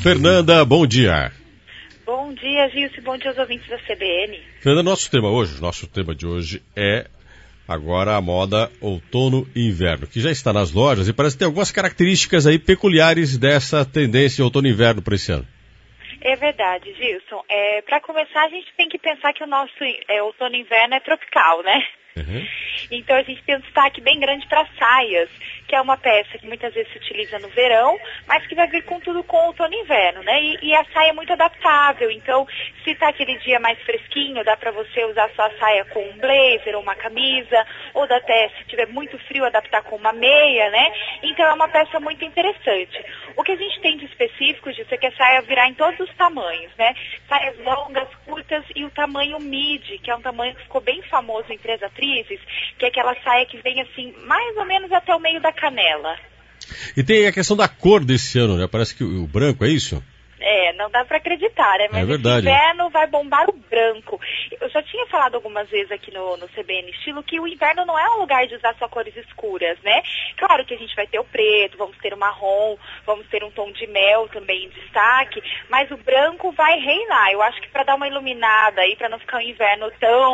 Fernanda, bom dia. Bom dia, Gilson, bom dia aos ouvintes da CBN. Fernanda, nosso tema de hoje é agora a moda outono e inverno, que já está nas lojas e parece ter algumas características aí peculiares dessa tendência outono e inverno para esse ano. É verdade, Gilson. Para começar, a gente tem que pensar que o nosso outono e inverno é tropical, né? Uhum. Então a gente tem um destaque bem grande para saias, que é uma peça que muitas vezes se utiliza no verão, mas que vai vir com tudo com outono e inverno, né? E a saia é muito adaptável, então se tá aquele dia mais fresquinho, dá para você usar sua saia com um blazer ou uma camisa, ou dá até, se tiver muito frio, adaptar com uma meia, né? Então é uma peça muito interessante. O que a gente tem de específico, Gilson, é que a saia virá em todos os tamanhos, né? Saias longas, curtas e o tamanho midi, que é um tamanho que ficou bem famoso entre as atrizes, que é aquela saia que vem assim, mais ou menos até o meio da canela. E tem a questão da cor desse ano, né? Parece que o branco, é isso? Não dá para acreditar, né? Mas é verdade, esse inverno vai bombar o branco. Eu já tinha falado algumas vezes aqui no CBN Estilo que o inverno não é um lugar de usar só cores escuras, né? Claro que a gente vai ter o preto, vamos ter o marrom, vamos ter um tom de mel também em destaque, mas o branco vai reinar. Eu acho que para dar uma iluminada aí, para não ficar um inverno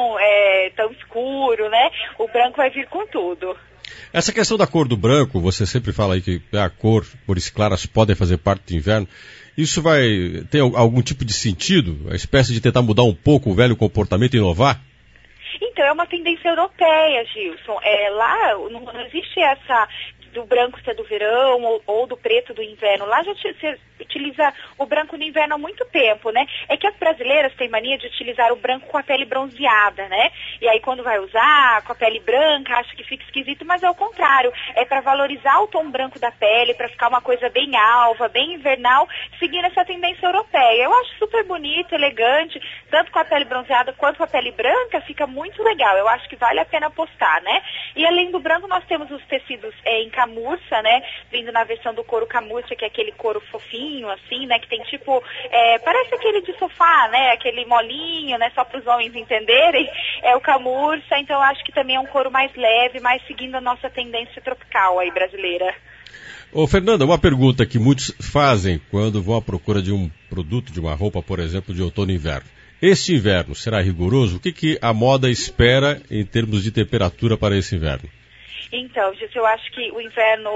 tão escuro, né? O branco vai vir com tudo. Essa questão da cor do branco, você sempre fala aí que cores claras podem fazer parte do inverno. Isso tem algum tipo de sentido? A espécie de tentar mudar um pouco o velho comportamento e inovar? Então, é uma tendência europeia, Gilson. Lá não existe essa do branco ser do verão ou do preto do inverno. Lá já se utiliza o branco no inverno há muito tempo, né? É que as brasileiras têm mania de utilizar o branco com a pele bronzeada, né? E aí quando vai usar com a pele branca, acha que fica esquisito, mas é o contrário. É para valorizar o tom branco da pele, para ficar uma coisa bem alva, bem invernal, seguindo essa tendência europeia. Eu acho super bonito, elegante, tanto com a pele bronzeada quanto com a pele branca, fica muito legal. Eu acho que vale a pena apostar, né? E além do branco, nós temos os tecidos em camurça, né? Vindo na versão do couro camurça, que é aquele couro fofinho, assim, né? Que tem tipo, parece aquele de sofá, né? Aquele molinho, né? Só para os homens entenderem. É o camurça, então eu acho que também é um couro mais leve, mais seguindo a nossa tendência tropical aí brasileira. Ô Fernanda, uma pergunta que muitos fazem quando vão à procura de um produto, de uma roupa, por exemplo, de outono e inverno. Este inverno será rigoroso? O que a moda espera em termos de temperatura para esse inverno? Então, Gilson, eu acho que o inverno,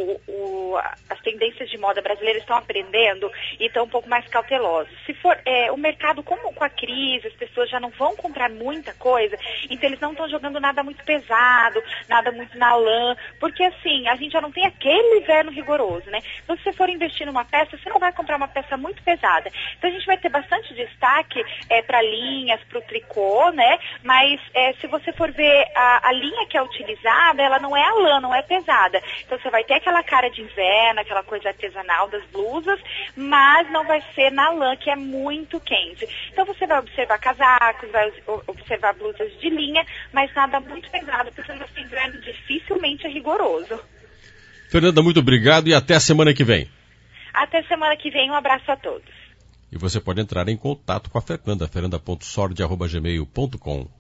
as tendências de moda brasileiras estão aprendendo e estão um pouco mais cautelosos. Se for o mercado, como com a crise, as pessoas já não vão comprar muita coisa, então eles não estão jogando nada muito pesado, nada muito na lã, porque assim, a gente já não tem aquele inverno rigoroso, né? Então, se você for investir numa peça, você não vai comprar uma peça muito pesada. Então, a gente vai ter bastante destaque para linhas, para o tricô, né? Mas se você for ver a linha que é utilizada, ela não é a lã, não é pesada. Então você vai ter aquela cara de inverno, aquela coisa artesanal das blusas, mas não vai ser na lã, que é muito quente. Então você vai observar casacos, vai observar blusas de linha, mas nada muito pesado, porque o nosso inverno dificilmente é rigoroso. Fernanda, muito obrigado e até a semana que vem. Até semana que vem, um abraço a todos. E você pode entrar em contato com a Fernanda, fernanda.sordi@gmail.com.